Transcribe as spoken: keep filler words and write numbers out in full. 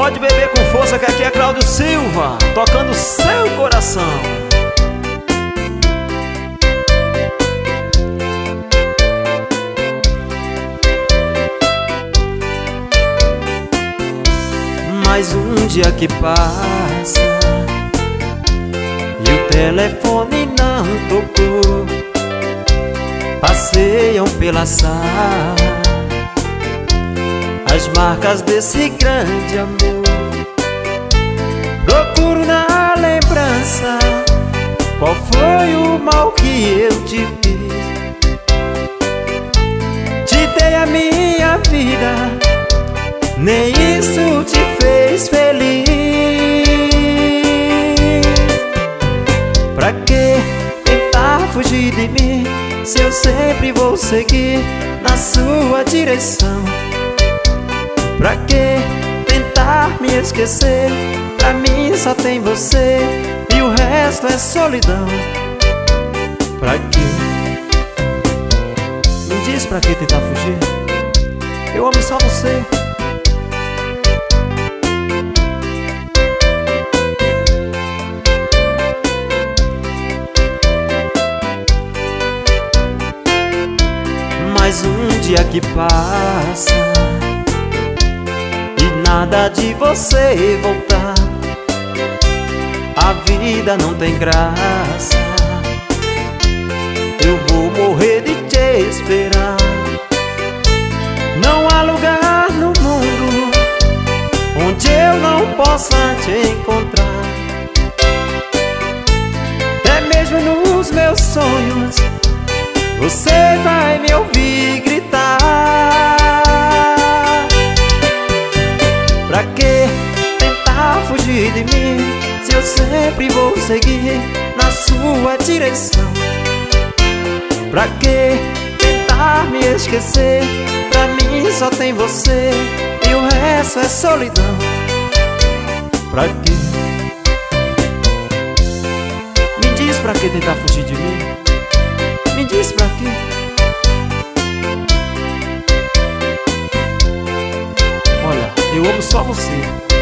Pode beber com força que aqui é Cláudio Silva, tocando seu coração. Mais um dia que passa e o telefone não tocou. Passeiam pela sala as marcas desse grande amor. Procuro na lembrança qual foi o mal que eu te fiz. Te dei a minha vida, nem isso te fez feliz. Pra que tentar fugir de mim, se eu sempre vou seguir na sua direção? Pra que tentar me esquecer? Pra mim só tem você e o resto é solidão. Pra que? Me diz pra que tentar fugir? Eu amo só você. Mais um dia que passa e nada de você voltar. A vida não tem graça, eu vou morrer de te esperar. Não há lugar no mundo onde eu não possa te encontrar. Até mesmo nos meus sonhos você vai me ouvir gritar. Pra que tentar fugir de mim, se eu sempre vou seguir na sua direção? Pra que tentar me esquecer? Pra mim só tem você e o resto é solidão. Pra que? Me diz pra que tentar fugir de mim? Me diz pra quê? Olha, eu amo só você.